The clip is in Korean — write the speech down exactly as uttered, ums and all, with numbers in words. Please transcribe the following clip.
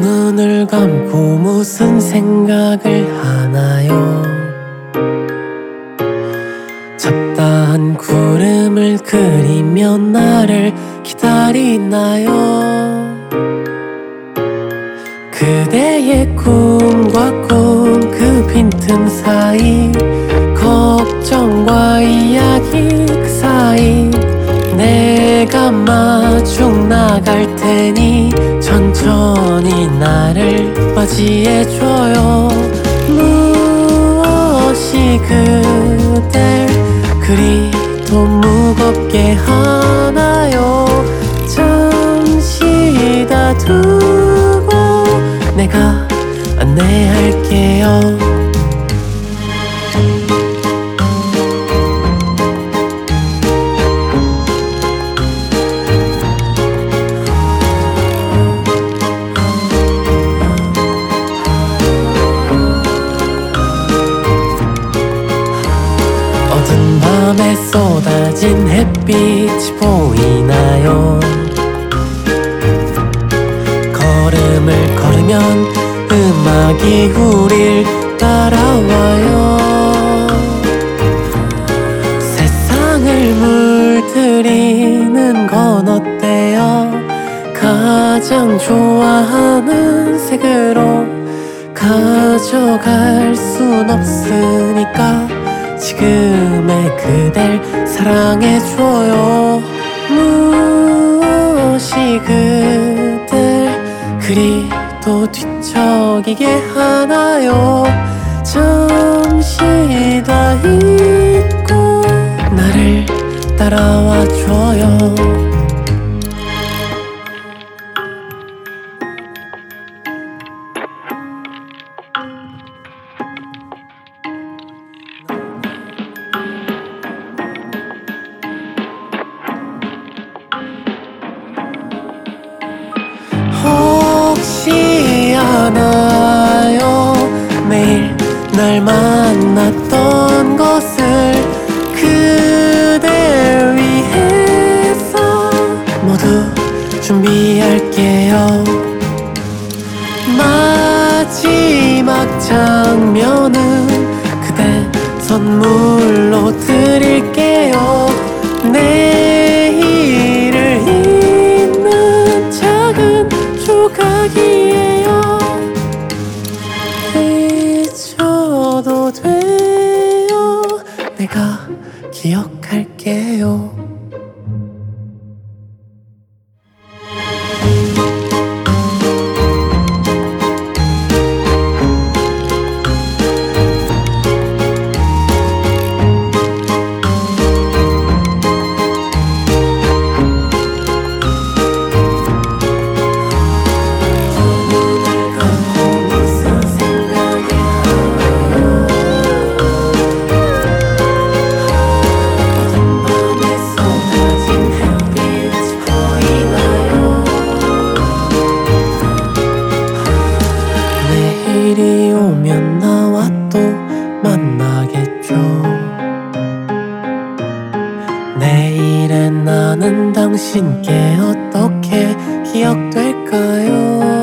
눈을 감고 무슨 생각을 하나요? 잡다한 구름을 그리며 나를 기다리나요? 그대의 꿈과 꿈 그 빈틈 사이 걱정과 이야기 그 사이 내가 마중 나갈 테니 천천히 나를 맞이해줘요. 무엇이 그댈 그리 또 무겁게 하나요? 잠시 다 두고 내가 안내할게요. 어두운 밤에 쏟아진 햇빛이 보이나요? 걸음을 걸으면 음악이 우릴 따라와요. 세상을 물들이는 건 어때요? 가장 좋아하는 색으로 가져갈 순 없으니까 지금의 그댈 사랑해줘요. 무엇이 그댈 그리 또 뒤척이게 하나요? 잠시 다 잊고 나를 따라와줘요. 혹시 아나요? 매일 날 만났던 것을 그댈 위해서 모두 준비할게요. 마지막 장면은 그대 선물로 드릴게요. 내일을 잇는 작은 조각이에요. 잊어도 돼요. 내가 기억할게요. 내일이 오면 나와 또 만나겠죠. 내일의 나는 당신께 어떻게 기억될까요?